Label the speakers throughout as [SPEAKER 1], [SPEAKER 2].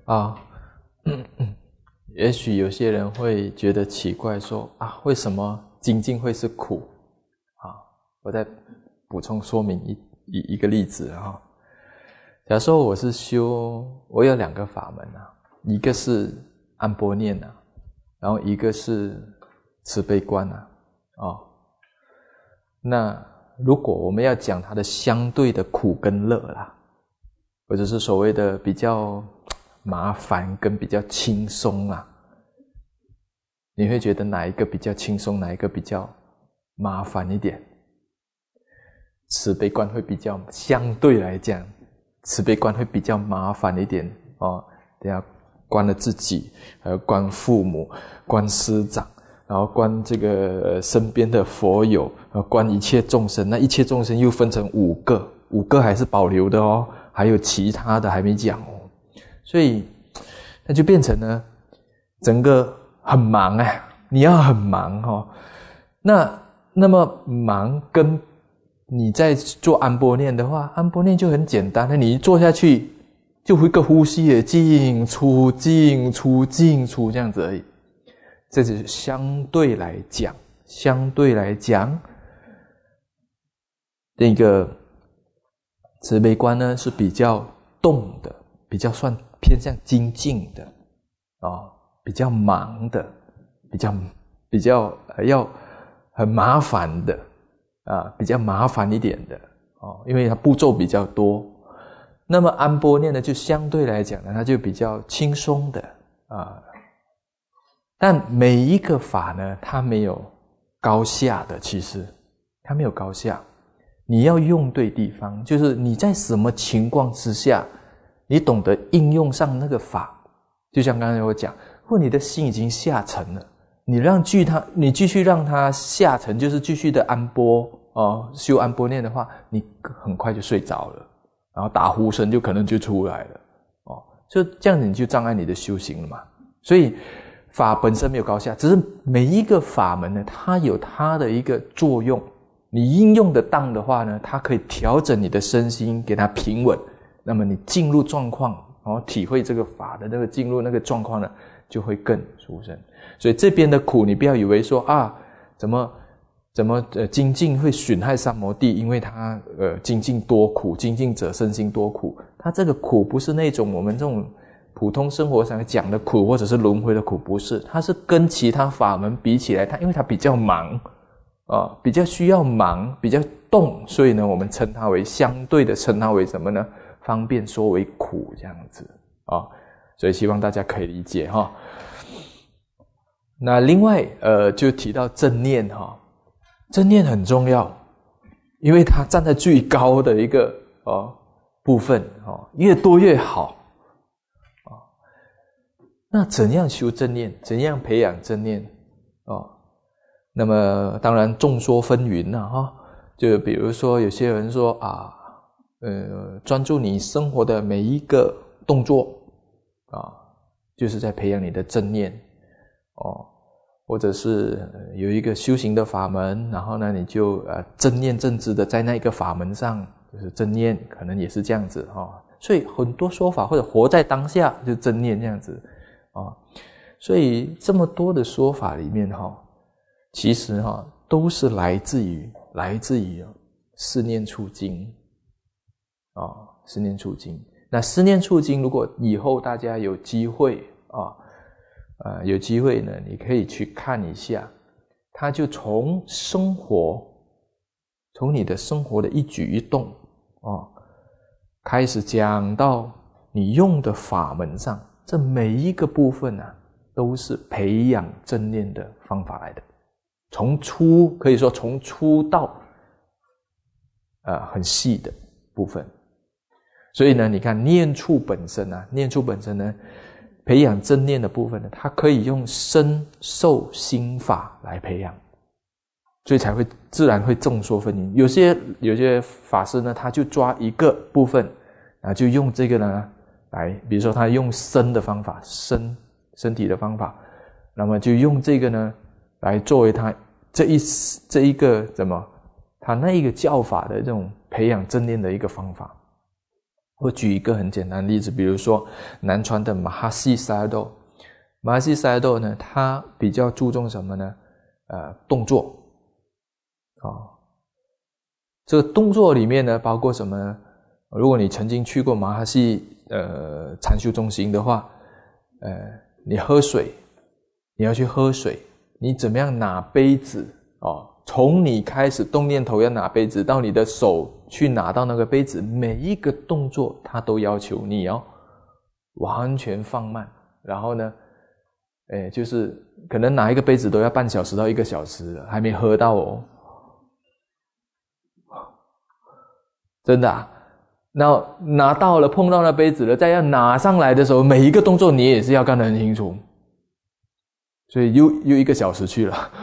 [SPEAKER 1] 啊，也许有些人会觉得奇怪说啊，为什么精进会是苦啊？我再补充说明一个例子啊。假如说我是修，我有2个法门啊，一个是安般念啊，然后一个是慈悲观啊。那如果我们要讲它的相对的苦跟乐啦，或者是所谓的比较麻烦跟比较轻松啊，你会觉得哪一个比较轻松，哪一个比较麻烦一点？慈悲观会比较，相对来讲，慈悲观会比较麻烦一点哦。等下观了自己，还要观父母，观师长，然后观这个身边的佛友，观一切众生。那一切众生又分成5个，5个还是保留的哦，还有其他的还没讲哦。所以那就变成呢，整个很忙你要很忙哦。那么忙跟你在做安般念的话，安般念就很简单，你一坐下去就一个呼吸的进出进出进出这样子而已。这只是相对来讲，那个慈悲观呢是比较动的，比较算偏向精进的比较忙的，比较要很麻烦的比较麻烦一点的因为它步骤比较多。那么安般念呢，就相对来讲呢，它就比较轻松的但每一个法呢，它没有高下的，其实它没有高下。你要用对地方，就是你在什么情况之下，你懂得应用上那个法。就像刚才我讲，如果你的心已经下沉了，你继续让它下沉，就是继续的安般修安般念的话，你很快就睡着了，然后打呼声就可能就出来了就这样子你就障碍你的修行了嘛。所以法本身没有高下，只是每一个法门呢，它有它的一个作用。你应用得当的话呢，它可以调整你的身心，给它平稳。那么你进入状况体会这个法的那个进入那个状况呢，就会更殊胜。所以这边的苦，你不要以为说怎么精进会损害三摩地，因为它精进多苦，精进者身心多苦。它这个苦不是那种我们这种普通生活上讲的苦，或者是轮回的苦，不是，它是跟其他法门比起来，因为它比较忙比较需要忙，比较动，所以呢，我们称它为相对的称它为什么呢？方便说为苦这样子所以希望大家可以理解那另外就提到正念正念很重要，因为它站在最高的一个部分越多越好那怎样修正念？怎样培养正念那么当然众说纷纭就比如说有些人说专注你生活的每一个动作就是在培养你的正念或者是有一个修行的法门，然后呢你就正念正知的在那一个法门上就是正念，可能也是这样子所以很多说法，或者活在当下就正念这样子所以这么多的说法里面其实都是来自于思念处经思念处经。那思念处经如果以后大家有机会呢，你可以去看一下，它就从你的生活的一举一动开始讲到你用的法门上，这每一个部分都是培养正念的方法来的。可以说从初到很细的部分。所以呢，你看念处本身呢，培养正念的部分呢，它可以用身受心法来培养，所以才会自然会众说纷纭。有些法师呢，他就抓一个部分就用这个呢来，比如说他用身的方法，身体的方法，那么就用这个呢来作为他这一个他那一个教法的这种培养正念的一个方法我举一个很简单的例子，比如说南传的马哈西沙多，马哈西沙多呢，它比较注重什么呢？动作。这个动作里面呢，包括什么呢？如果你曾经去过马哈西禅修中心的话，你喝水，你要去喝水，你怎么样拿杯子从你开始动念头要拿杯子，到你的手去拿到那个杯子，每一个动作它都要求你要完全放慢，然后呢就是可能拿一个杯子都要半小时到1个小时还没喝到哦，真的啊。那拿到了碰到那杯子了，再要拿上来的时候，每一个动作你也是要看得很清楚，所以又1个小时去了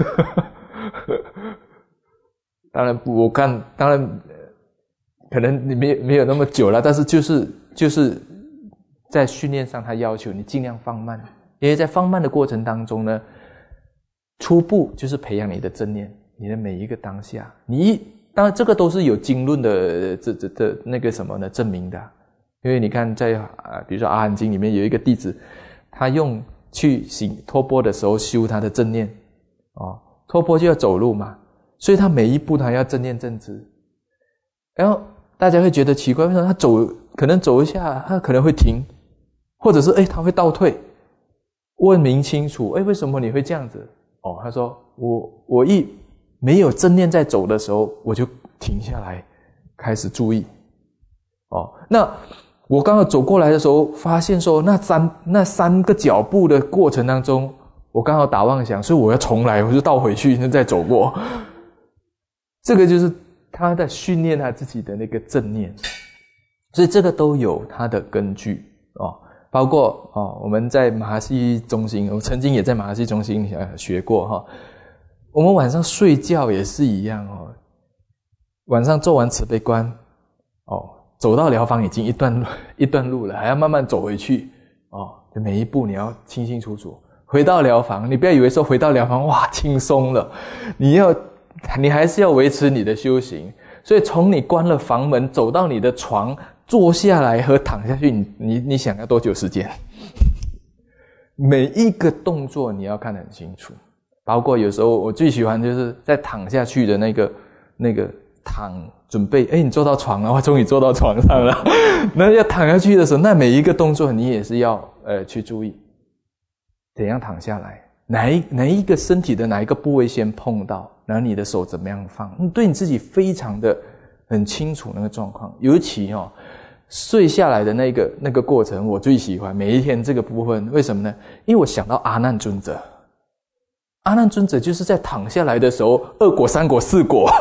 [SPEAKER 1] 当然我看当然可能你没有那么久了，但是就是在训练上他要求你尽量放慢，因为在放慢的过程当中呢，初步就是培养你的正念，你的每一个当下，当然这个都是有经论的这那个什么呢证明的。因为你看在比如说阿含经里面有一个弟子，他用去行托钵的时候修他的正念托钵就要走路嘛，所以他每一步他要正念正知。然后大家会觉得奇怪，为什么他可能走一下他可能会停，或者是他会倒退，问明清楚为什么你会这样子他说我一没有正念在走的时候，我就停下来开始注意那我刚刚走过来的时候发现说那三个脚步的过程当中，我刚好打妄想，所以我要重来，我就倒回去再走过。这个就是他在训练他自己的那个正念，所以这个都有他的根据包括我们在马哈西中心，我曾经也在马哈西中心学过我们晚上睡觉也是一样晚上做完慈悲观走到疗房已经一段路了，还要慢慢走回去就每一步你要清清楚楚。回到疗房，你不要以为说回到疗房哇轻松了，你还是要维持你的修行。所以从你关了房门走到你的床坐下来和躺下去，你想要多久时间？每一个动作你要看得很清楚，包括有时候我最喜欢就是在躺下去的那个躺准备你坐到床了，终于坐到床上了那要躺下去的时候，那每一个动作你也是要去注意怎样躺下来，哪一个身体的哪一个部位先碰到，然后你的手怎么样放，对你自己非常的很清楚那个状况。尤其睡下来的那个过程我最喜欢，每一天这个部分。为什么呢？因为我想到阿难尊者，阿难尊者就是在躺下来的时候2果3果4果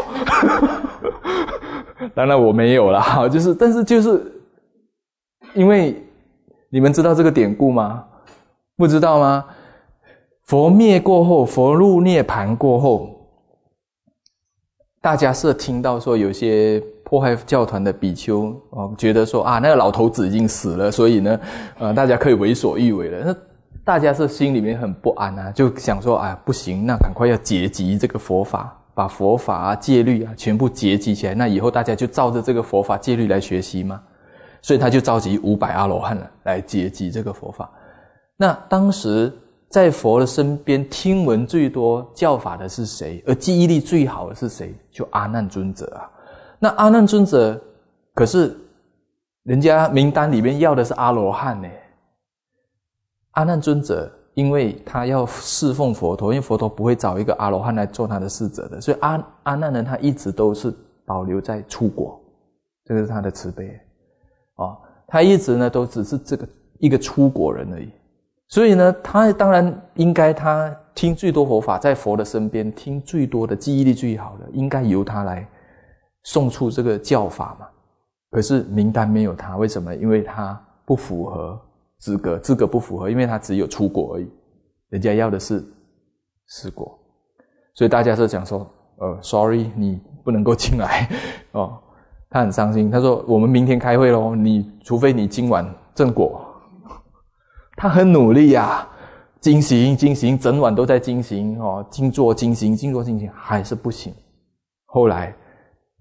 [SPEAKER 1] 当然我没有啦，但是就是因为你们知道这个典故吗？不知道吗？佛灭过后，佛入涅槃过后，大家是听到说有些破坏教团的比丘觉得说那个老头子已经死了，所以呢大家可以为所欲为了。那大家是心里面很不安就想说不行，那赶快要结集这个佛法，把佛法戒律全部结集起来，那以后大家就照着这个佛法戒律来学习嘛。所以他就召集500阿罗汉了来结集这个佛法。那当时在佛的身边听闻最多教法的是谁，而记忆力最好的是谁？就阿难尊者那阿难尊者可是人家名单里面要的是阿罗汉阿难尊者因为他要侍奉佛陀，因为佛陀不会找一个阿罗汉来做他的侍者的，所以阿难呢他一直都是保留在出国，这个是他的慈悲他一直呢都只是这个一个出国人而已。所以呢他当然应该他听最多佛法，在佛的身边听最多的，记忆力最好的，应该由他来送出这个教法嘛。可是名单没有他，为什么？因为他不符合资格不符合，因为他只有出国而已，人家要的是4国。所以大家是讲说sorry 你不能够进来他很伤心，他说我们明天开会咯，除非你今晚正果。他很努力精行整晚都在精行静坐精行还是不行。后来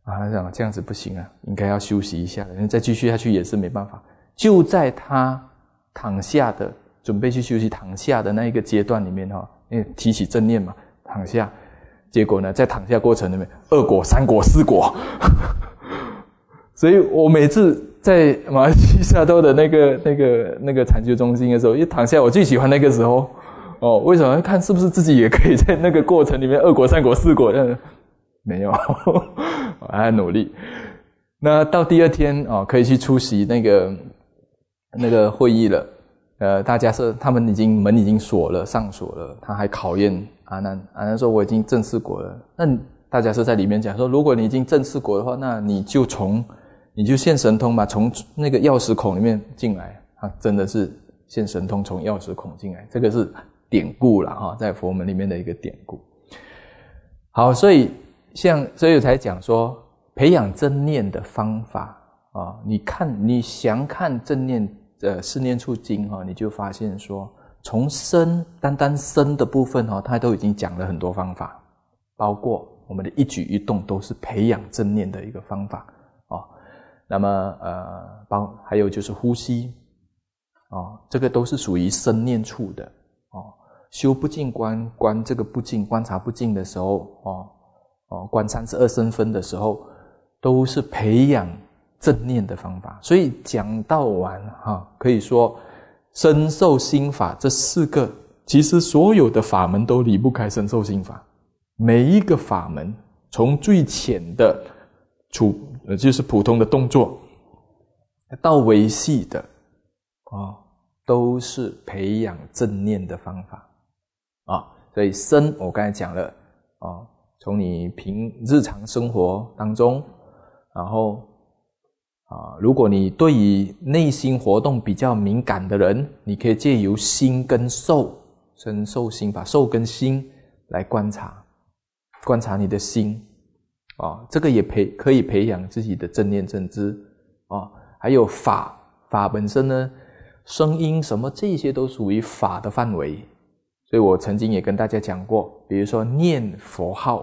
[SPEAKER 1] 他想这样子不行啊，应该要休息一下了，因为再继续下去也是没办法。就在他躺下的准备去休息躺下的那一个阶段里面因为提起正念嘛，躺下，结果呢在躺下过程里面2果3果4果所以我每次在马来西亚州的那个禅修中心的时候，一躺下我最喜欢那个时候为什么？看是不是自己也可以在那个过程里面2果3果4果没有我还努力。那到第2天可以去出席那个会议了，大家是他们门已经锁了，上锁了，他还考验阿难说我已经正式果了。那大家是在里面讲说，如果你已经正式果的话，那你就现神通嘛，从那个钥匙孔里面进来，真的是现神通从钥匙孔进来，这个是典故啦在佛门里面的一个典故。好，所以我才讲说培养正念的方法你详看正念四念处经你就发现说从单单身的部分它都已经讲了很多方法，包括我们的一举一动都是培养正念的一个方法那么还有就是呼吸这个都是属于身念处的修不净观这个不净观察不净的时候观32身分的时候，都是培养正念的方法。所以讲到完可以说身受心法这4个，其实所有的法门都离不开身受心法。每一个法门从最浅的就是普通的动作到维系的都是培养正念的方法所以身我刚才讲了从你日常生活当中，然后如果你对于内心活动比较敏感的人，你可以借由心跟受身受心法，受跟心来观察你的心这个也可以培养自己的正念正知还有法本身呢，声音什么这些都属于法的范围。所以我曾经也跟大家讲过，比如说念佛号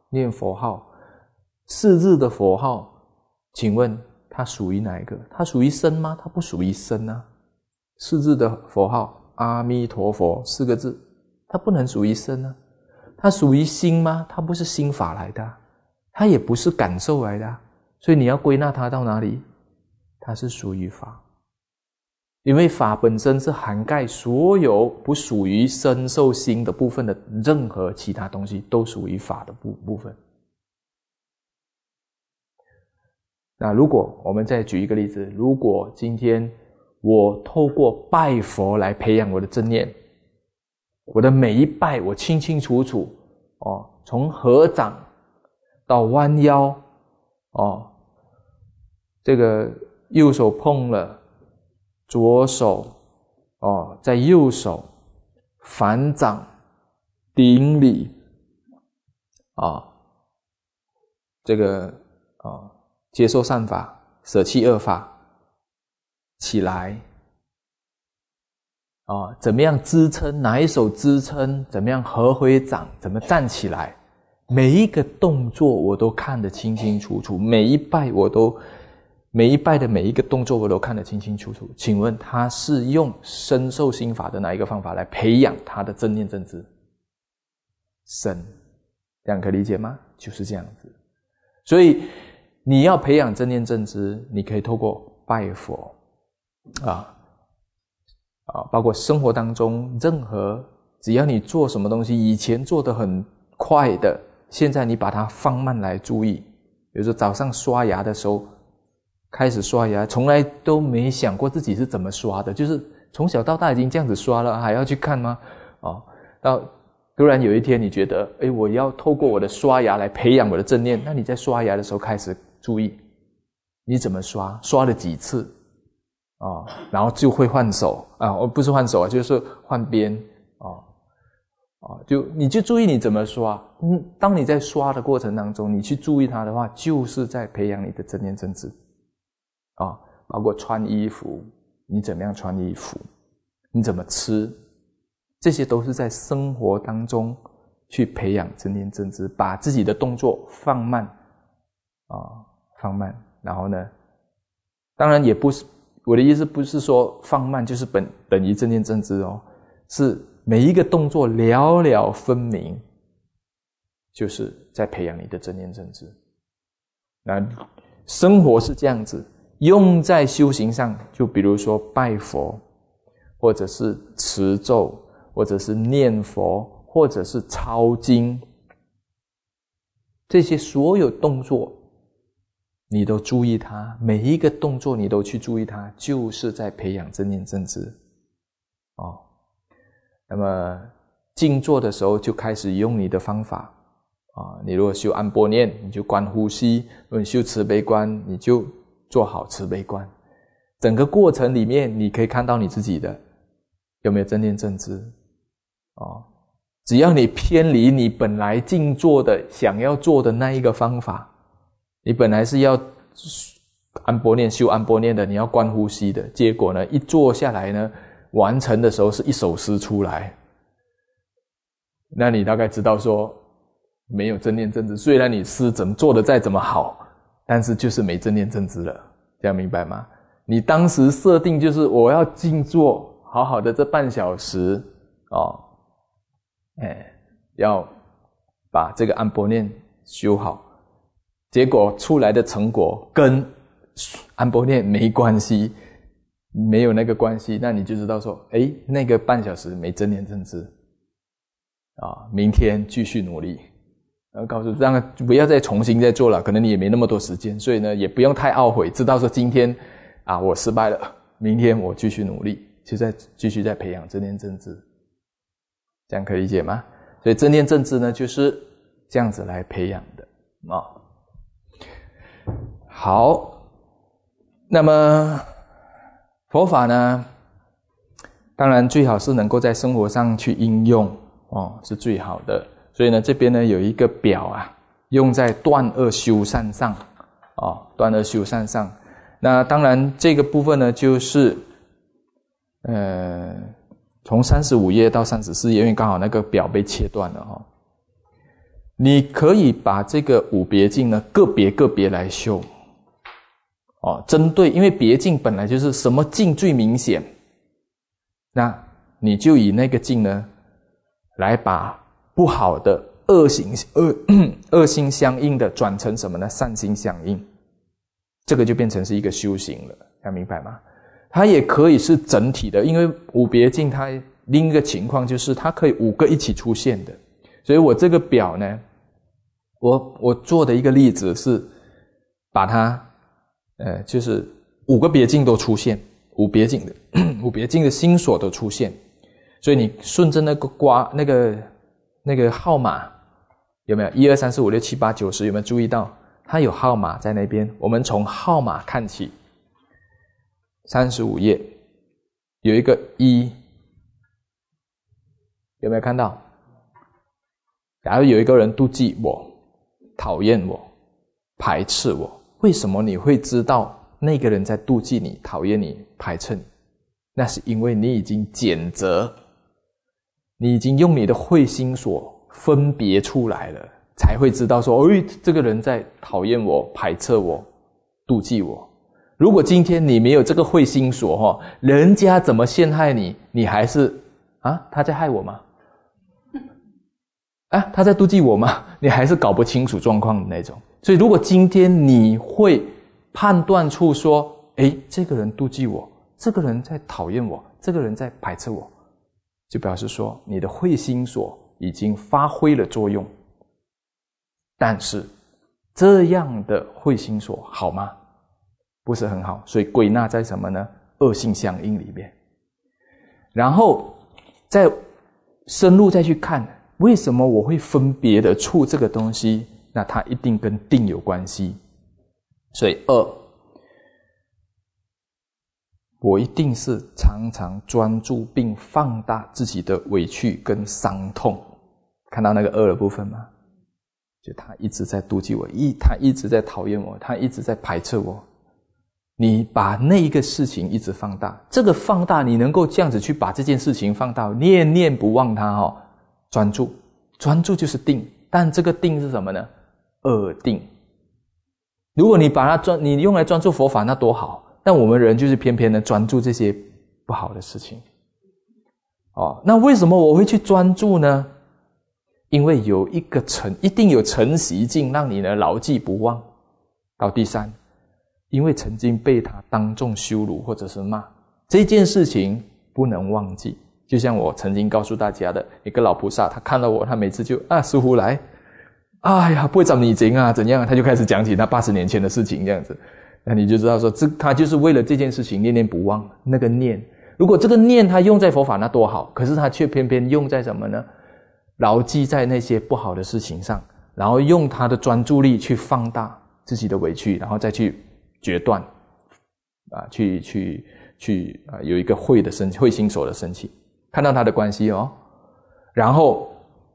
[SPEAKER 1] 4字的佛号，请问它属于哪一个？它属于身吗？它不属于身啊。4字的佛号阿弥陀佛4个字，它不能属于身啊。它属于心吗？它不是心法来的它也不是感受来的所以你要归纳它到哪里？它是属于法。因为法本身是涵盖所有不属于身受心的部分的任何其他东西都属于法的部分。那如果我们再举一个例子，如果今天我透过拜佛来培养我的正念，我的每一拜我清清楚楚从合掌到弯腰这个右手碰了左手在右手反掌顶礼这个接受善法，舍弃恶法，起来怎么样支撑，哪一手支撑，怎么样合回掌，怎么站起来，每一个动作我都看得清清楚楚，每一拜的每一个动作我都看得清清楚楚。请问他是用身受心法的哪一个方法来培养他的正念正知？身，这样可以理解吗？就是这样子。所以你要培养正念正知，你可以透过拜佛包括生活当中任何只要你做什么东西，以前做得很快的，现在你把它放慢来注意。比如说早上刷牙的时候，开始刷牙，从来都没想过自己是怎么刷的，就是从小到大已经这样子刷了，还要去看吗？到突然有一天你觉得我要透过我的刷牙来培养我的正念，那你在刷牙的时候开始注意你怎么刷，刷了几次然后就会换手不是换手就是换边你就注意你怎么刷。当你在刷的过程当中，你去注意它的话，就是在培养你的正念正知包括穿衣服，你怎么样穿衣服，你怎么吃，这些都是在生活当中去培养正念正知，把自己的动作放慢放慢。然后呢，当然也不是我的意思，不是说放慢就是等于正念正知哦，是每一个动作了了分明，就是在培养你的正念正知。那生活是这样子，用在修行上，就比如说拜佛，或者是持咒，或者是念佛，或者是抄经，这些所有动作你都注意它，每一个动作你都去注意它，就是在培养正念正知那么静坐的时候就开始用你的方法你如果修安般念，你就观呼吸；如果你修慈悲观，你就做好慈悲观。整个过程里面，你可以看到你自己的有没有正念正知只要你偏离你本来静坐的想要做的那一个方法，你本来是要安般念修安般念的，你要观呼吸的，结果呢一坐下来呢，完成的时候是一首诗出来，那你大概知道说没有正念正知。虽然你诗怎么做的再怎么好，但是就是没正念正知了，这样明白吗？你当时设定就是我要静坐好好的这半小时要把这个安般念修好，结果出来的成果跟安般念没关系，没有那个关系，那你就知道说那个半小时没正念正知明天继续努力。然后告诉这样不要再重新再做了，可能你也没那么多时间，所以呢也不用太懊悔，知道说今天我失败了，明天我继续努力，就继续再培养正念正知，这样可以理解吗？所以正念正知呢就是这样子来培养的好，那么佛法呢，当然最好是能够在生活上去应用是最好的。所以呢这边呢有一个表用在断恶修善上断恶修善上。那当然这个部分呢就是从35页到34页，因为刚好那个表被切断了你可以把这个五别境呢个别来修针对，因为别境本来就是什么境最明显，那你就以那个境呢来把不好的恶心相应的转成什么呢？善心相应，这个就变成是一个修行了，要明白吗？它也可以是整体的，因为五别境它另一个情况就是它可以5个一起出现的。所以我这个表呢，我做的一个例子是把它就是5个别境都出现，五别境的心所都出现。所以你顺着那个那个号码有没有1 2 3 4 5 6 7 8 9 10，有没有注意到它有号码在那边？我们从号码看起，35页有一个1，有没有看到？假如有一个人妒忌我，讨厌我，排斥我，为什么你会知道那个人在妒忌你、讨厌你、排斥你？那是因为你已经检责，你已经用你的慧心所分别出来了，才会知道说这个人在讨厌我、排斥我、妒忌我。如果今天你没有这个慧心所人家怎么陷害你，你还是他在害我吗？他在妒忌我吗？你还是搞不清楚状况的那种。所以如果今天你会判断出说这个人妒忌我，这个人在讨厌我，这个人在排斥我，就表示说你的慧心所已经发挥了作用。但是这样的慧心所好吗？不是很好，所以归纳在什么呢？恶性相应里面。然后再深入再去看，为什么我会分别的出这个东西？那它一定跟定有关系。所以我一定是常常专注并放大自己的委屈跟伤痛。看到那个的部分吗？就他一直在妒忌我，他一直在讨厌我，他一直在排斥我。你把那一个事情一直放大，这个放大你能够这样子去把这件事情放大，念念不忘它专注就是定。但这个定是什么呢？恶定。 如果你用来专注佛法，那多好。但我们人就是偏偏的专注这些不好的事情。那为什么我会去专注呢？因为有一定有承习境，让你呢牢记不忘。到第三，因为曾经被他当众羞辱或者是骂，这件事情不能忘记。就像我曾经告诉大家的，一个老菩萨，他看到我，他每次就师父来，哎呀，不会找你经啊，怎样？他就开始讲起他80年前的事情，这样子。那你就知道说，他就是为了这件事情念念不忘。那个念，如果这个念他用在佛法，那多好。可是他却偏偏用在什么呢？牢记在那些不好的事情上，然后用他的专注力去放大自己的委屈，然后再去决断，有一个慧心所的升起，看到他的关系然后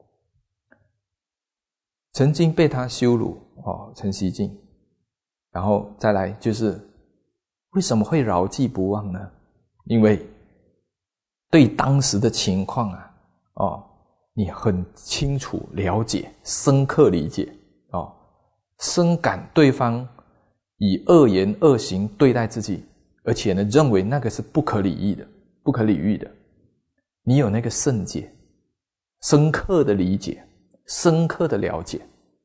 [SPEAKER 1] 曾经被他羞辱承习境，然后再来就是为什么会牢记不忘呢？因为对当时的情况你很清楚了解，深刻理解深感对方以恶言恶行对待自己，而且呢认为那个是不可理喻的。你有那个圣解，深刻的理解，深刻的了解，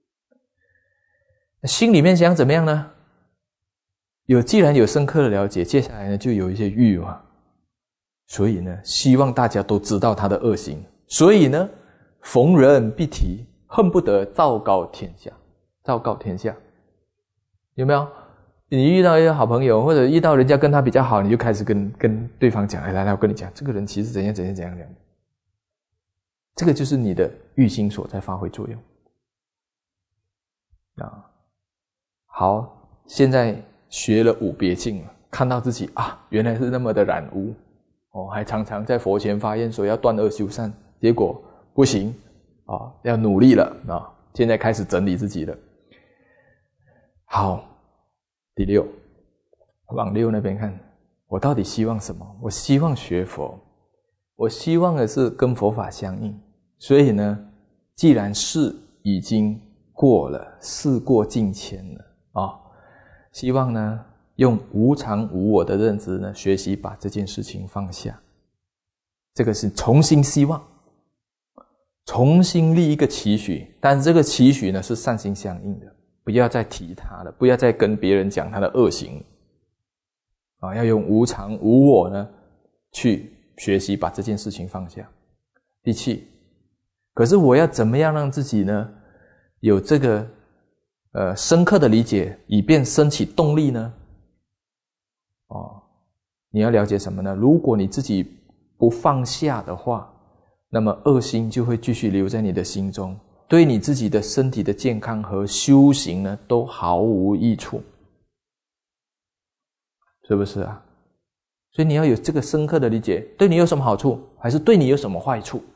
[SPEAKER 1] 心里面想怎么样呢？既然有深刻的了解，接下来呢就有一些欲望，所以呢希望大家都知道他的恶行，所以呢逢人必提，恨不得昭告天下。有没有？你遇到一个好朋友，或者遇到人家跟他比较好，你就开始跟对方讲，来我跟你讲，这个人其实怎样，这个就是你的欲心所在发挥作用好，现在学了五别境了，看到自己原来是那么的染污还常常在佛前发愿说要断恶修善，结果不行要努力了现在开始整理自己了。好，第六，往六那边看，我到底希望什么？我希望学佛，我希望的是跟佛法相应。所以呢，既然事已经过了，事过境迁了希望呢用无常无我的认知呢，学习把这件事情放下。这个是重新希望，重新立一个期许，但这个期许呢是善心相应的，不要再提他了，不要再跟别人讲他的恶行要用无常无我呢去学习把这件事情放下。第七，可是我要怎么样让自己呢有这个深刻的理解，以便升起动力呢你要了解什么呢？如果你自己不放下的话，那么恶心就会继续留在你的心中，对你自己的身体的健康和修行呢都毫无益处，是不是啊？所以你要有这个深刻的理解，对你有什么好处，还是对你有什么坏处，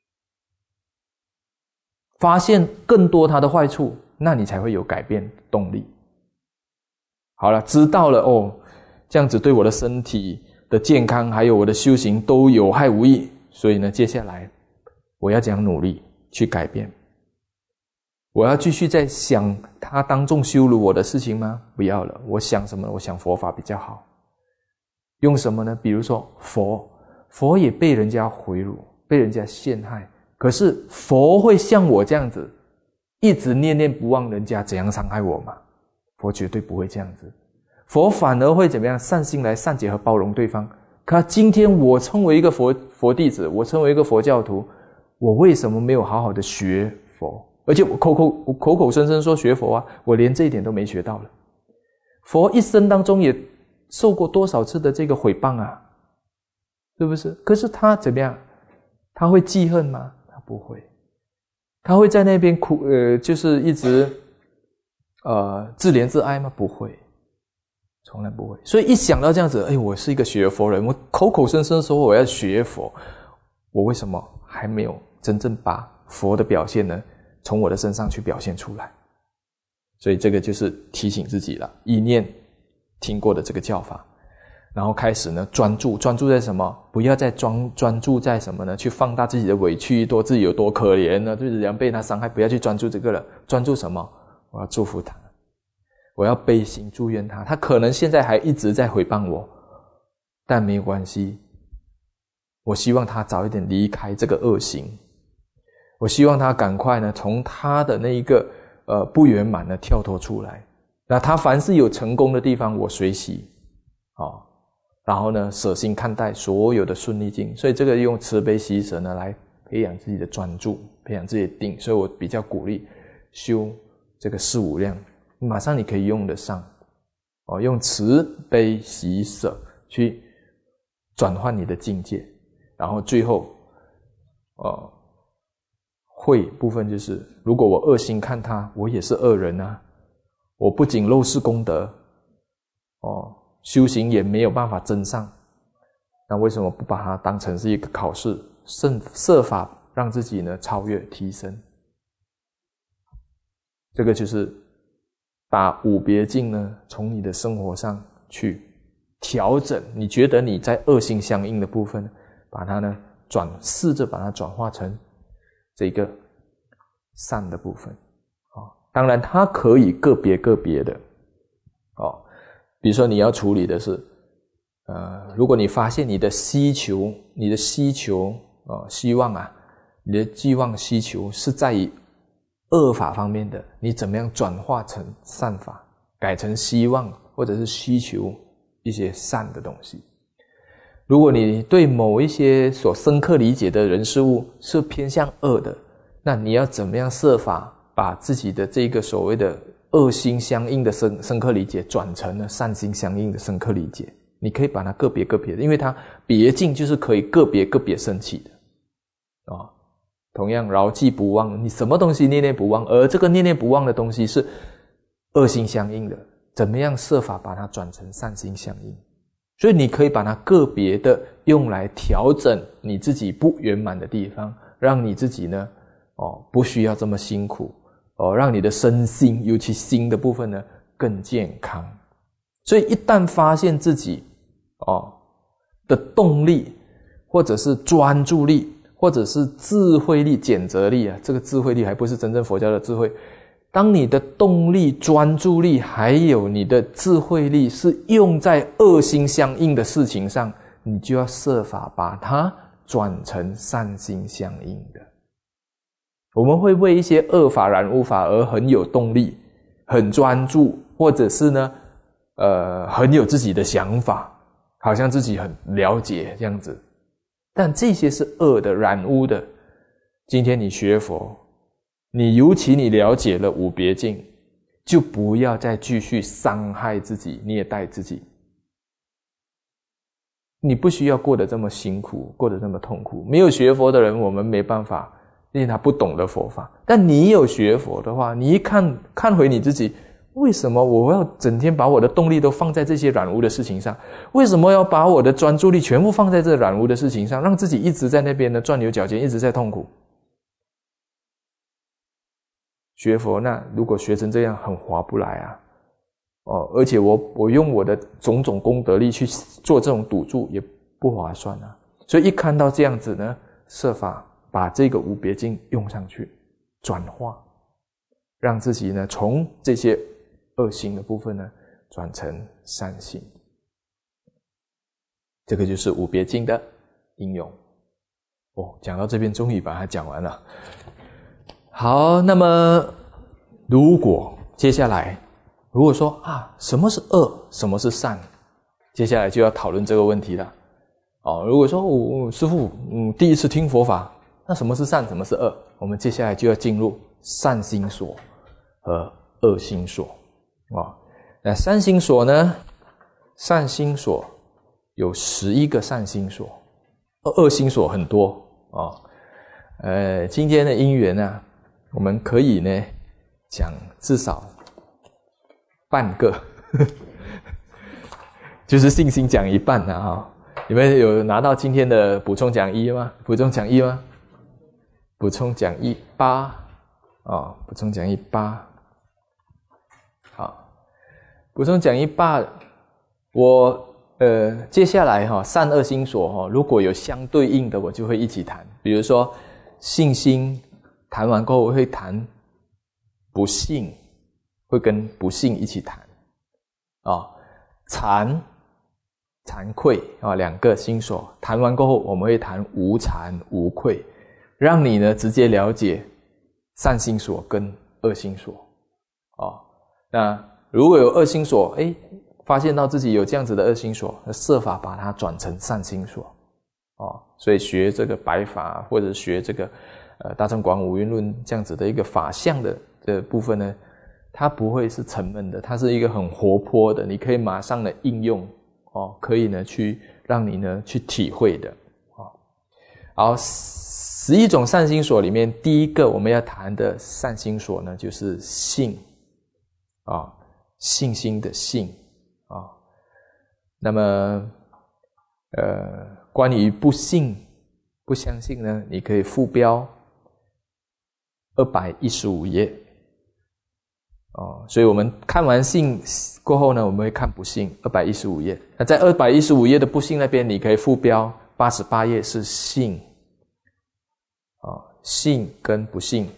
[SPEAKER 1] 发现更多它的坏处，那你才会有改变动力。好了，知道了这样子对我的身体的健康还有我的修行都有害无益，所以呢接下来我要怎样努力去改变？我要继续在想他当众羞辱我的事情吗？不要了，我想什么？我想佛法比较好。用什么呢？比如说佛也被人家毁辱，被人家陷害，可是佛会像我这样子一直念念不忘人家怎样伤害我吗？佛绝对不会这样子，佛反而会怎么样？善心来善解和包容对方。可今天我成为一个佛弟子，我成为一个佛教徒，我为什么没有好好的学佛？而且我口口声声说学佛我连这一点都没学到了。佛一生当中也受过多少次的这个毁谤是不是？可是他怎么样？他会记恨吗？他不会。他会在那边哭就是一直自怜自哀吗？不会，从来不会。所以一想到这样子，我是一个学佛人，我口口声声说我要学佛，我为什么还没有真正把佛的表现呢从我的身上去表现出来？所以这个就是提醒自己了，意念听过的这个教法，然后开始呢专注在什么？不要再专注在什么呢？去放大自己的委屈，多自己有多可怜呢？就是人被他伤害，不要去专注这个了。专注什么？我要祝福他， 我要悲心祝愿他，他可能现在还一直在诽谤我，但没有关系，我希望他早一点离开这个恶行，我希望他赶快呢从他的那一个不圆满呢跳脱出来。那他凡是有成功的地方，我随喜然后呢舍心看待所有的顺逆境。所以这个用慈悲喜舍呢来培养自己的专注，培养自己的定。所以我比较鼓励修这个四无量，马上你可以用得上用慈悲喜舍去转换你的境界。然后最后慧部分就是，如果我恶心看他，我也是恶人啊，我不仅漏失功德修行也没有办法增上，那为什么不把它当成是一个考试，设法让自己呢超越提升？这个就是把五别境呢从你的生活上去调整，你觉得你在恶心相应的部分，把它呢试着把它转化成这个善的部分当然它可以个别的比如说你要处理的是如果你发现你的希求希望你的寄望希求是在于恶法方面的，你怎么样转化成善法，改成希望或者是需求一些善的东西。如果你对某一些所深刻理解的人事物是偏向恶的，那你要怎么样设法把自己的这个所谓的恶心相应的深刻理解转成了善心相应的深刻理解。你可以把它个别的，因为它别境就是可以个别升起的同样牢记不忘，你什么东西念念不忘，而这个念念不忘的东西是恶心相应的，怎么样设法把它转成善心相应。所以你可以把它个别的用来调整你自己不圆满的地方，让你自己呢不需要这么辛苦让你的身心，尤其心的部分呢更健康。所以一旦发现自己的动力，或者是专注力，或者是智慧力、检责力这个智慧力还不是真正佛教的智慧。当你的动力、专注力还有你的智慧力是用在恶心相应的事情上，你就要设法把它转成善心相应的。我们会为一些恶法、染污法而很有动力，很专注，或者是呢很有自己的想法，好像自己很了解这样子。但这些是恶的、染污的。今天你学佛，尤其你了解了五别境，就不要再继续伤害自己、虐待自己。你不需要过得这么辛苦，过得这么痛苦。没有学佛的人，我们没办法，因为他不懂得佛法。但你有学佛的话，你一看回你自己，为什么我要整天把我的动力都放在这些染污的事情上？为什么要把我的专注力全部放在这染污的事情上，让自己一直在那边呢钻牛角尖，一直在痛苦？学佛那如果学成这样，很划不来而且我用我的种种功德力去做这种赌注也不划算所以一看到这样子呢，设法把这个无别境用上去，转化，让自己呢从这些恶行的部分呢转成善行。这个就是无别境的应用。讲到这边终于把它讲完了。好，那么如果接下来如果说什么是恶，什么是善，接下来就要讨论这个问题了。如果说师父第一次听佛法，那什么是善，什么是恶？我们接下来就要进入善心所和恶心所那善心所呢，善心所有11个善心所，恶心所很多今天的因缘呢，我们可以呢讲至少半个就是信心讲一半你们有拿到今天的补充讲义吗？补充讲义吗？补充讲义8补充讲义8。好，补充讲义8，我接下来善恶心所如果有相对应的，我就会一起谈。比如说信心谈完过后，我会谈不信，会跟不信一起谈惭愧2个心所，谈完过后我们会谈无惭无愧，让你呢直接了解善心所跟恶心所。那如果有恶心所，发现到自己有这样子的恶心所，设法把它转成善心所。所以学这个白法或者学这个大乘广五蕴论这样子的一个法相的部分呢，它不会是沉闷的，它是一个很活泼的，你可以马上的应用可以呢去让你呢去体会的。好，11种善心所里面，第一个我们要谈的善心所呢，就是信信心的信那么关于不信不相信呢，你可以附标215页所以我们看完信过后呢，我们会看不信215页。那在215页的不信那边，你可以附标88页是信信跟不信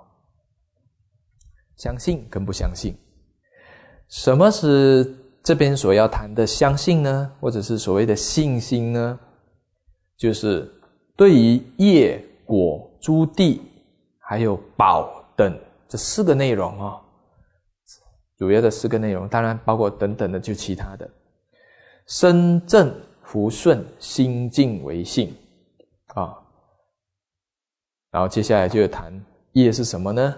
[SPEAKER 1] 相信跟不相信。什么是这边所要谈的相信呢？或者是所谓的信心呢？就是对于业果诸地还有宝等这4个内容主要的4个内容，当然包括等等的就其他的，身正福顺心净为性然后接下来就谈业是什么呢？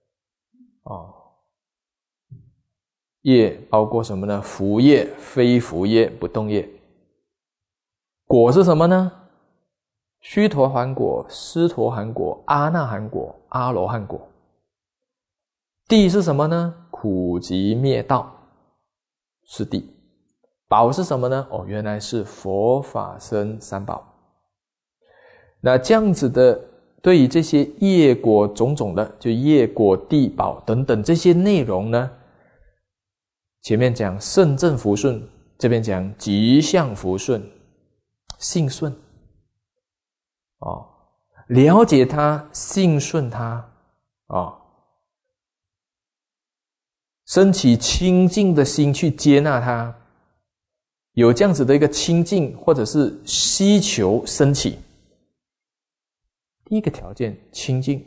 [SPEAKER 1] 业包括什么呢？福业、非福业、不动业。果是什么呢？须陀洹果、斯陀含果、阿那含果、阿罗汉果。地是什么呢？苦集灭道是地。宝是什么呢？原来是佛法僧三宝。那这样子的，对于这些业果种种的，就业果地宝等等这些内容呢，前面讲胜正福顺，这边讲吉祥福顺，信顺了解它，信顺它升起清净的心去接纳它，有这样子的一个清净或者是需求升起。第一个条件清净，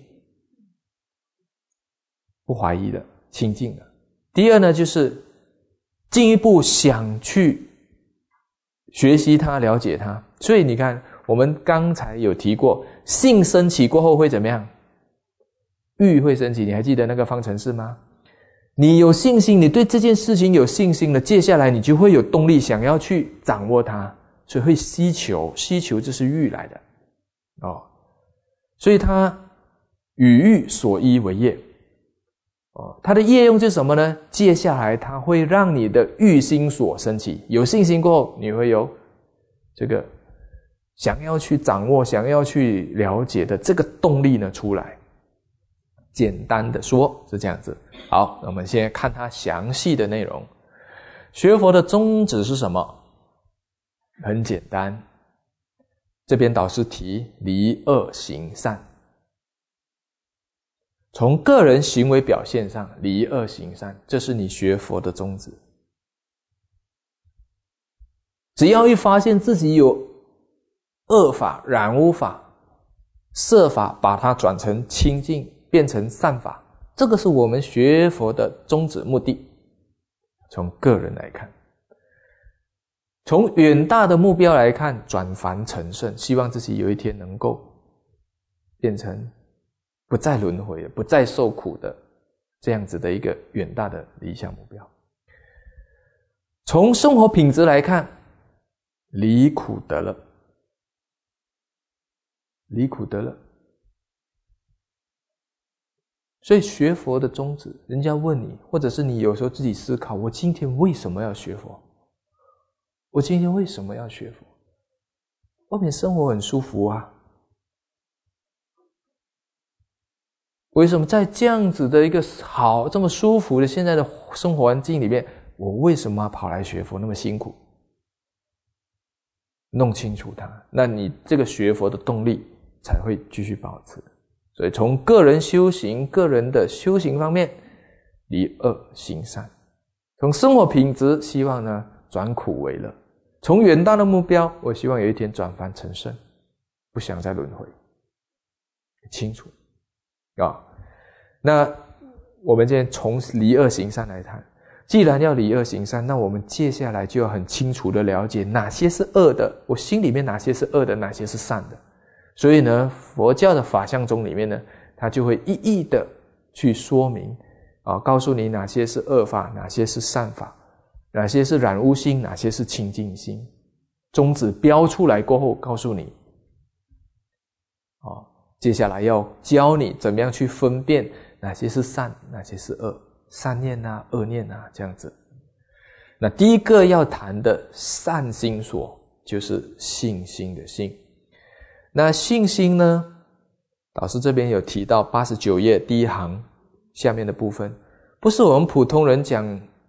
[SPEAKER 1] 不怀疑的清净的。第二呢，就是进一步想去学习它，了解它。所以你看，我们刚才有提过，信升起过后会怎么样？欲会升起，你还记得那个方程式吗？你有信心，你对这件事情有信心了，接下来你就会有动力想要去掌握它，所以会希求，希求就是欲来的所以它与欲所依为业它的业用是什么呢？接下来它会让你的欲心所升起，有信心过后，你会有这个想要去掌握、想要去了解的这个动力呢出来。简单的说是这样子。好，那我们现在看它详细的内容。学佛的宗旨是什么？很简单，这边导师提离恶行善。从个人行为表现上离恶行善，这是你学佛的宗旨。只要一发现自己有恶法、染污法，设法把它转成清净，变成善法，这个是我们学佛的宗旨目的。从个人来看，从远大的目标来看，转凡成圣，希望自己有一天能够变成不再轮回、不再受苦的这样子的一个远大的理想目标。从生活品质来看，离苦得乐，离苦得乐。所以学佛的宗旨，人家问你，或者是你有时候自己思考，我今天为什么要学佛？我今天为什么要学佛？外面生活很舒服啊，为什么在这样子的一个好这么舒服的现在的生活环境里面，我为什么要跑来学佛那么辛苦？弄清楚它，那你这个学佛的动力才会继续保持。所以从个人修行、个人的修行方面，离恶行善， 从生活品质希望呢转苦为乐，从远大的目标，我希望有一天转凡成圣，不想再轮回。清楚那我们今天从离恶行善来谈，既然要离恶行善，那我们接下来就要很清楚的了解哪些是恶的，我心里面哪些是恶的，哪些是善的。所以呢，佛教的法相宗里面呢，它就会一一的去说明告诉你哪些是恶法，哪些是善法，哪些是染污心，哪些是清净心。宗旨标出来过后，告诉你接下来要教你怎么样去分辨哪些是善，哪些是恶，善念啊，恶念啊，这样子。那第一个要谈的善心所，就是信心的信。那信心呢，导师这边有提到89页第一行下面的部分，不是我们普通人讲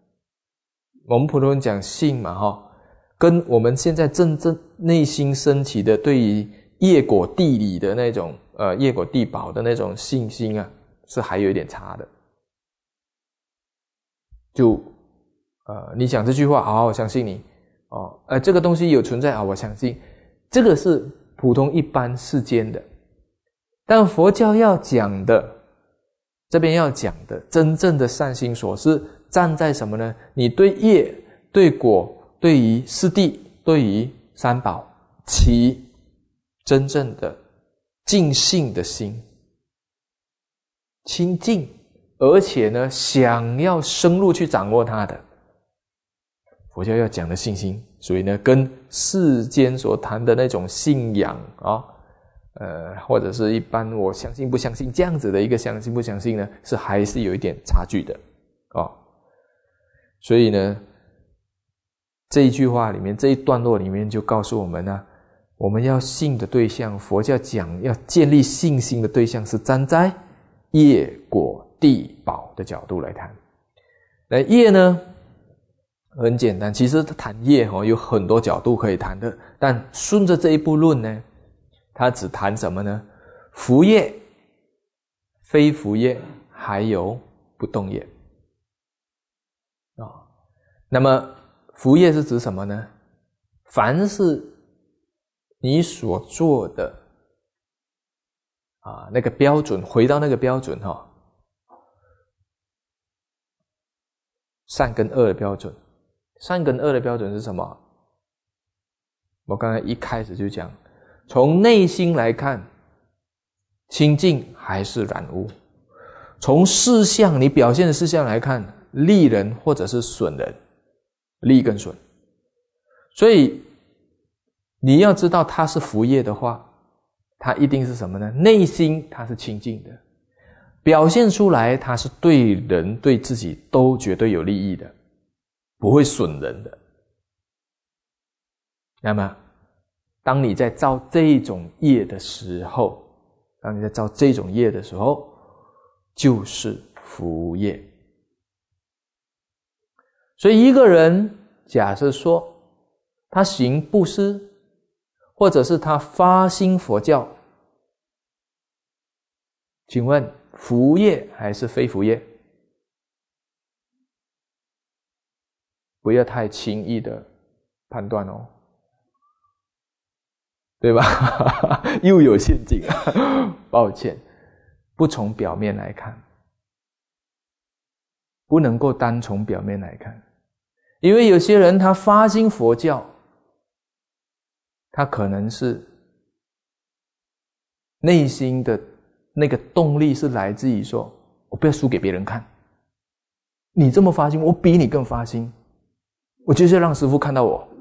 [SPEAKER 1] 信嘛跟我们现在真正内心升起的对于业果地理的那种业果地保的那种信心啊，是还有一点差的。就你讲这句话我相信你这个东西有存在我相信，这个是普通一般世间的。但佛教要讲的，这边要讲的真正的善心所是站在什么呢？你对业、对果、对于四谛、对于三宝其真正的净信的心，清净，而且呢想要深入去掌握它的。佛教要讲的信心，所以呢跟世间所谈的那种信仰或者是一般我相信不相信这样子的一个相信不相信呢，是还是有一点差距的所以呢这一句话里面，这一段落里面就告诉我们我们要信的对象，佛教讲要建立信心的对象是站在业果地保的角度来谈。那业呢很简单，其实谈业有很多角度可以谈的，但顺着这一部论呢，他只谈什么呢？福业、非福业，还有不动业那么福业是指什么呢？凡是你所做的那个标准，回到那个标准善跟恶的标准。善跟恶的标准是什么？我刚才一开始就讲，从内心来看，清净还是染污；从事相，你表现的事相来看，利人或者是损人，利跟损。所以你要知道它是福业的话，它一定是什么呢？内心它是清净的，表现出来它是对人对自己都绝对有利益的，不会损人的。那么当你在造这种业的时候，就是福业。所以一个人假设说他行布施，或者是他发心佛教，请问福业还是非福业？不要太轻易的判断对吧？又有陷阱抱歉，不从表面来看，不能够单从表面来看。因为有些人他发心佛教，他可能是内心的那个动力是来自于说，我不要输给别人看，你这么发心，我比你更发心，我就是要让师父看到我。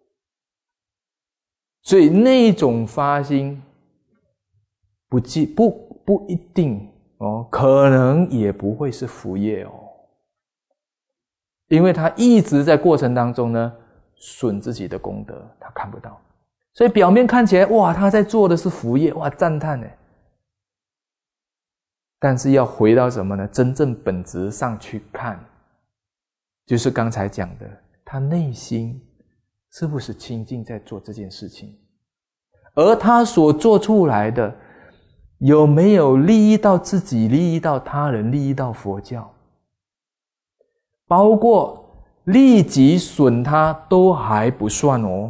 [SPEAKER 1] 所以那种发心不一定可能也不会是福业因为他一直在过程当中呢损自己的功德，他看不到。所以表面看起来哇，他在做的是福业，哇，赞叹耶。但是要回到什么呢？真正本质上去看，就是刚才讲的，他内心是不是清净在做这件事情，而他所做出来的有没有利益到自己，利益到他人，利益到佛教，包括利己损他都还不算哦。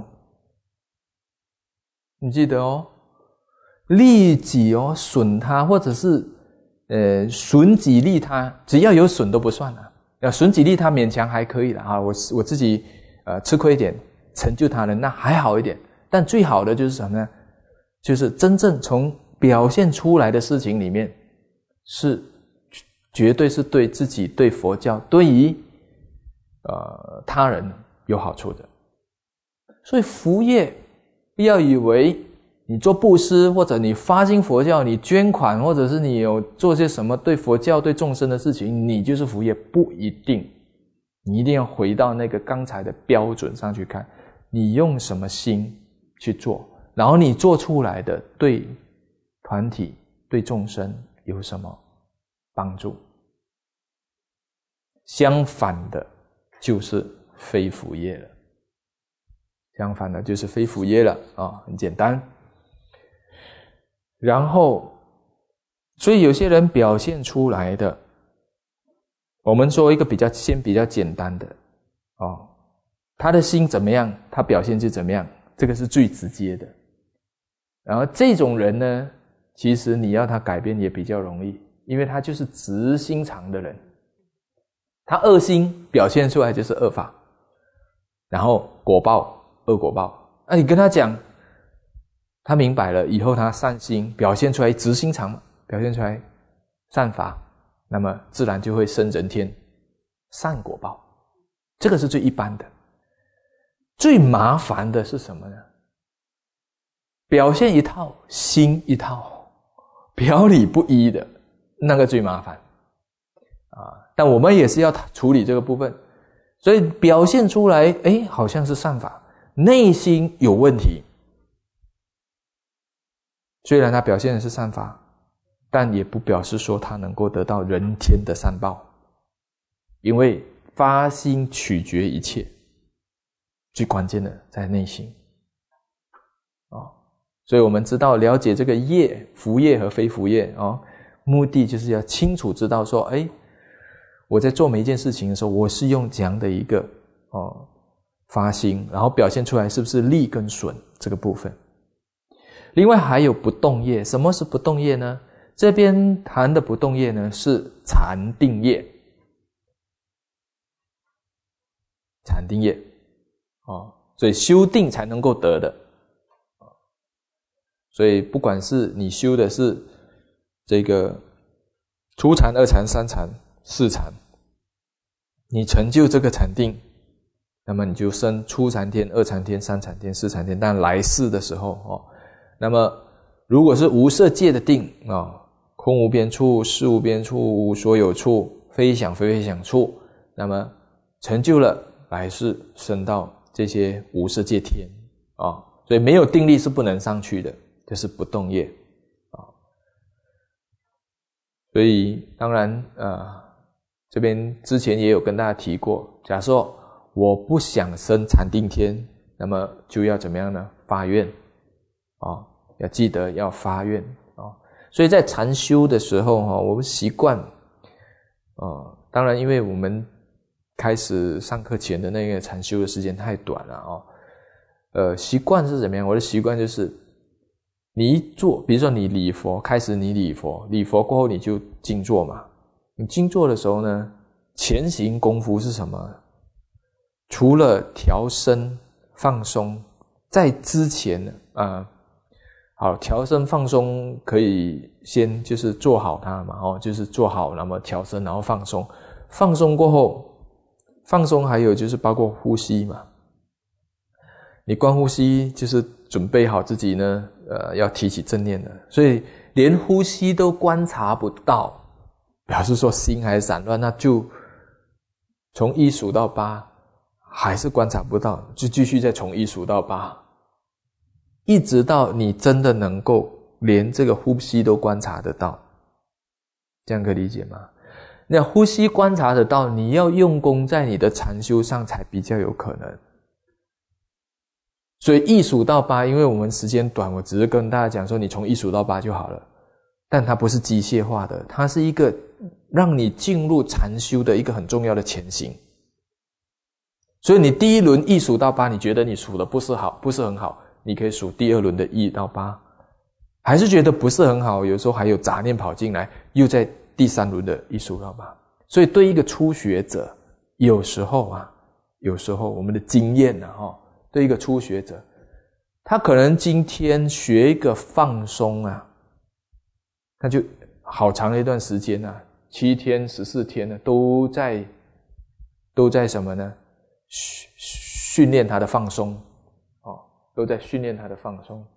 [SPEAKER 1] 你记得哦，利己哦，损他或者是损己利他，只要有损都不算了。要损己利他勉强还可以了啊，我自己吃亏一点，成就他人那还好一点。但最好的就是什么呢？就是真正从表现出来的事情里面，是绝对是对自己、对佛教、对于他人有好处的。所以福业，不要以为你做布施，或者你发心佛教，你捐款，或者是你有做些什么对佛教、对众生的事情，你就是福业，不一定。你一定要回到那个刚才的标准上去看，你用什么心去做，然后你做出来的对团体、对众生有什么帮助。相反的就是非福业了，相反的就是非福业了啊，很简单。然后，所以有些人表现出来的，我们说一个比较简单的哦，他的心怎么样，他表现就怎么样，这个是最直接的。然后这种人呢，其实你要他改变也比较容易，因为他就是直心肠的人，他恶心表现出来就是恶法，然后果报恶果报。你跟他讲，他明白了以后，他善心表现出来直心肠，表现出来善法，那么自然就会生人天善果报。这个是最一般的。最麻烦的是什么呢？表现一套心一套，表里不一的那个最麻烦但我们也是要处理这个部分。所以表现出来好像是善法，内心有问题。虽然他表现的是善法，但也不表示说他能够得到人天的善报，因为发心取决一切，最关键的在内心所以我们知道了解这个业，福业和非福业目的就是要清楚知道说我在做每一件事情的时候，我是用这样的一个发心，然后表现出来是不是利跟损这个部分。另外还有不动业。什么是不动业呢？这边谈的不动业呢，是禅定业。禅定业所以修定才能够得的。所以不管是你修的是这个初禅、二禅、三禅、四禅，你成就这个禅定，那么你就升初禅天、二禅天、三禅天、四禅天。但来世的时候那么如果是无色界的定空无边处、识无边处、无所有处、非想非非想处，那么成就了，来世升到这些无色界天所以没有定力是不能上去的，这是不动业所以当然这边之前也有跟大家提过，假设我不想升禅定天，那么就要怎么样呢？发愿要记得要发愿所以在禅修的时候我们习惯当然因为我们开始上课前的那个禅修的时间太短了习惯是怎么样？我的习惯就是你一坐，比如说你礼佛，开始你礼佛过后你就静坐嘛。你静坐的时候呢，前行功夫是什么？除了调身放松，在之前好，调身放松可以先就是做好它嘛就是做好，那么调身，然后放松。放松过后，放松还有就是包括呼吸嘛。你观呼吸就是准备好自己呢要提起正念了，所以连呼吸都观察不到，表示说心还散乱，那就从1数到8还是观察不到，就继续再从1数到8，一直到你真的能够连这个呼吸都观察得到，这样可以理解吗？那呼吸观察得到，你要用功在你的禅修上才比较有可能。所以1数到8，因为我们时间短，我只是跟大家讲说你从1数到8就好了，但它不是机械化的，它是一个让你进入禅修的一个很重要的前行。 所以你第一轮1数到8，你觉得你数的不是很好，你可以数第2轮的1到8，还是觉得不是很好，有时候还有杂念跑进来，又在第3轮的1数到8。所以对一个初学者，有时候我们的经验对一个初学者，他可能今天学一个放松他就好长的一段时间7天14天呢，都在什么呢？训练他的放松都在训练他的放松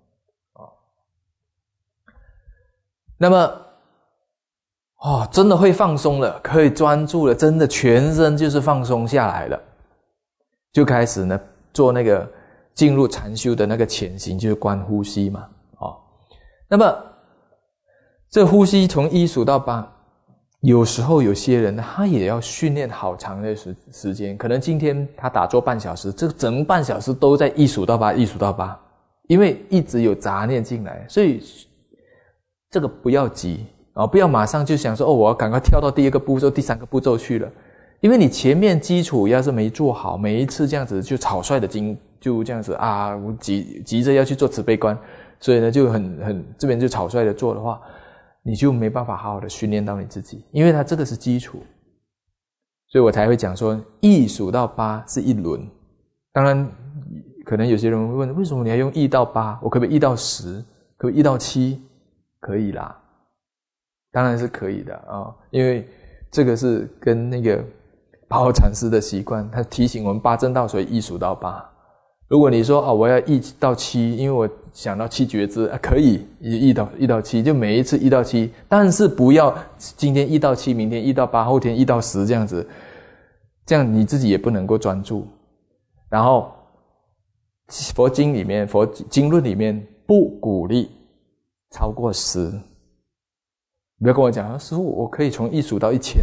[SPEAKER 1] 那么真的会放松了，可以专注了，真的全身就是放松下来了，就开始呢做那个进入禅修的那个前行，就是观呼吸嘛那么这呼吸从1数到8，有时候有些人他也要训练好长的时间，可能今天他打坐半小时，这整半小时都在1数到8，1数到8，因为一直有杂念进来，所以这个不要急不要马上就想说我要赶快跳到第2个步骤第3个步骤去了，因为你前面基础要是没做好，每一次这样子就草率的就这样子我急着要去做慈悲观，所以呢就很这边就草率的做的话，你就没办法好好的训练到你自己，因为它这个是基础，所以我才会讲说1数到8是1轮。当然可能有些人会问，为什么你要用1到8？我可不可以1到10？可不可以1到7？可以啦，当然是可以的因为这个是跟那个八号禅师的习惯，他提醒我们八正道，所以1数到8。如果你说我要1到7，因为我想到7觉知可以1到7，就每一次1到7，但是不要今天1到7，明天1到8，后天1到10这样子，这样你自己也不能够专注。然后佛经里面佛经论里面不鼓励超过10。不要跟我讲师父我可以从1数到1000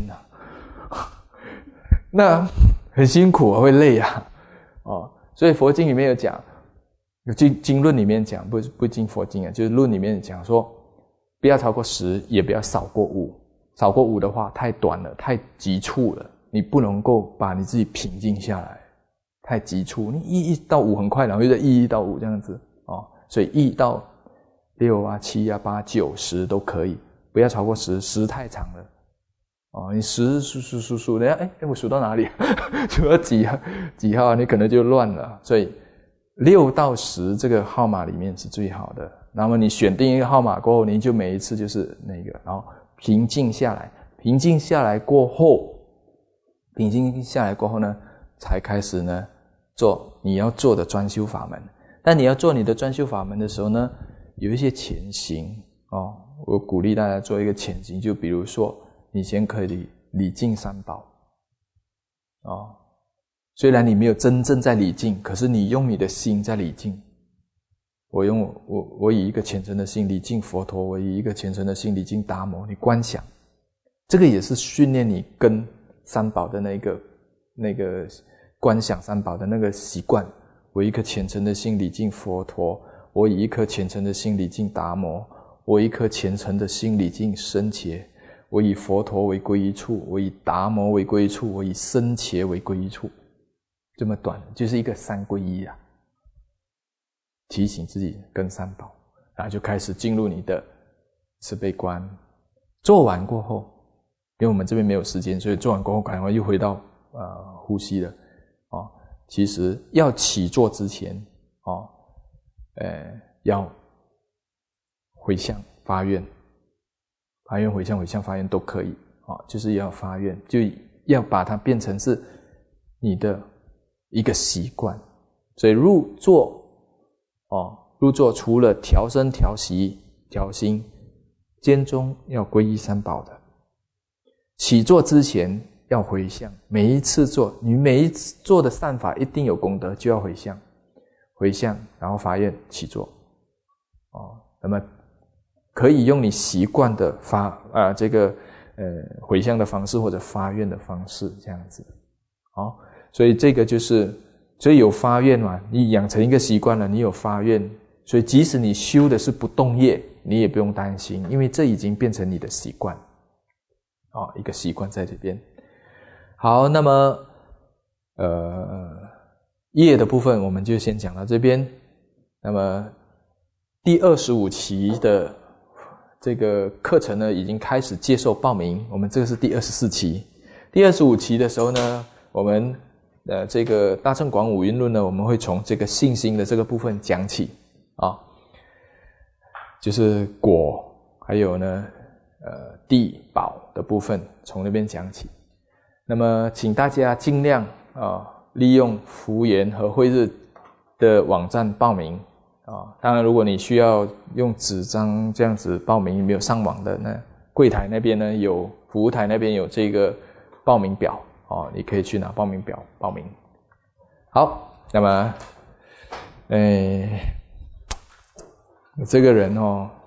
[SPEAKER 1] 那很辛苦会累所以佛经里面有讲，经论里面讲，不经佛经就是论里面讲说，不要超过10，也不要少过5。少过5的话太短了，太急促了，你不能够把你自己平静下来，太急促。你1到5很快，然后又在1到5这样子所以1到6、7、8、9、10都可以，不要超过10太长了你10数，人家我数到哪里？数到几号你可能就乱了。所以6到10这个号码里面是最好的。那么你选定一个号码过后，你就每一次就是那个，然后平静下来。平静下来过后呢，才开始呢做你要做的专修法门。但你要做你的专修法门的时候呢，有一些前行我鼓励大家做一个前行，就比如说你先可以礼敬三宝虽然你没有真正在礼敬，可是你用你的心在礼敬。我以一个虔诚的心礼敬佛陀，我以一个虔诚的心礼敬达摩，你观想，这个也是训练你跟三宝的那个观想三宝的那个习惯。我以一颗虔诚的心礼敬佛陀，我以一颗虔诚的心礼敬达摩，我以一颗虔诚的心礼敬僧伽，我以佛陀为归依处，我以达摩为归依处，我以僧伽为归依处。这么短，就是一个3皈依提醒自己跟三宝，然后就开始进入你的慈悲观。做完过后，因为我们这边没有时间，所以做完过后赶快又回到呼吸了其实要起坐之前要回向发愿，回向发愿都可以就是要发愿，就要把它变成是你的一个习惯。所以入座除了调身调息调心，间中要皈依三宝的。起坐之前要回向，每一次做，你每一次做的善法一定有功德，就要回向，然后发愿起坐那么可以用你习惯的回向的方式或者发愿的方式这样子所以这个就是所以有发愿嘛，你养成一个习惯了，你有发愿，所以即使你修的是不动业，你也不用担心，因为这已经变成你的习惯一个习惯在这边。好，那么业的部分我们就先讲到这边。那么第25期的这个课程呢，已经开始接受报名。我们这个是第24期。第25期的时候呢，我们这个大乘广五蕴论呢，我们会从这个信心的这个部分讲起啊，就是果还有呢地宝的部分从那边讲起。那么请大家尽量利用福缘和慧日的网站报名当然如果你需要用纸张这样子报名，没有上网的，那柜台那边呢有服务台那边有这个报名表你可以去拿报名表报名。好，那么这个人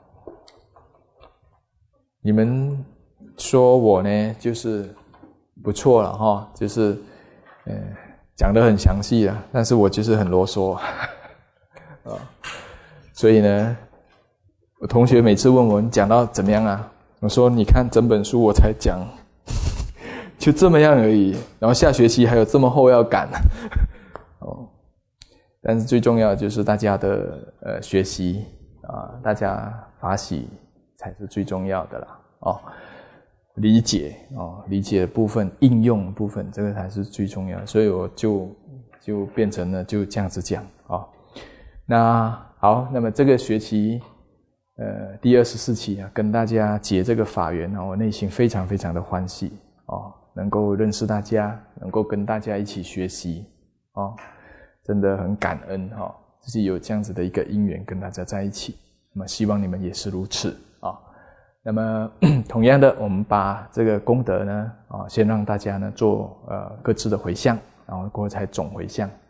[SPEAKER 1] 你们说我呢就是不错了就是讲得很详细啊，但是我就是很啰嗦所以呢我同学每次问我你讲到怎么样啊，我说你看整本书我才讲就这么样而已，然后下学期还有这么厚要赶但是最重要的就是大家的学习大家法喜才是最重要的啦理解理解的部分，应用的部分，这个才是最重要的。所以我就变成了就这样子讲那好，那么这个学期第24期跟大家结这个法缘我内心非常非常的欢喜能够认识大家，能够跟大家一起学习真的很感恩自己有这样子的一个因缘跟大家在一起。那么希望你们也是如此那么同样的，我们把这个功德呢先让大家呢做各自的回向，然后过后才总回向。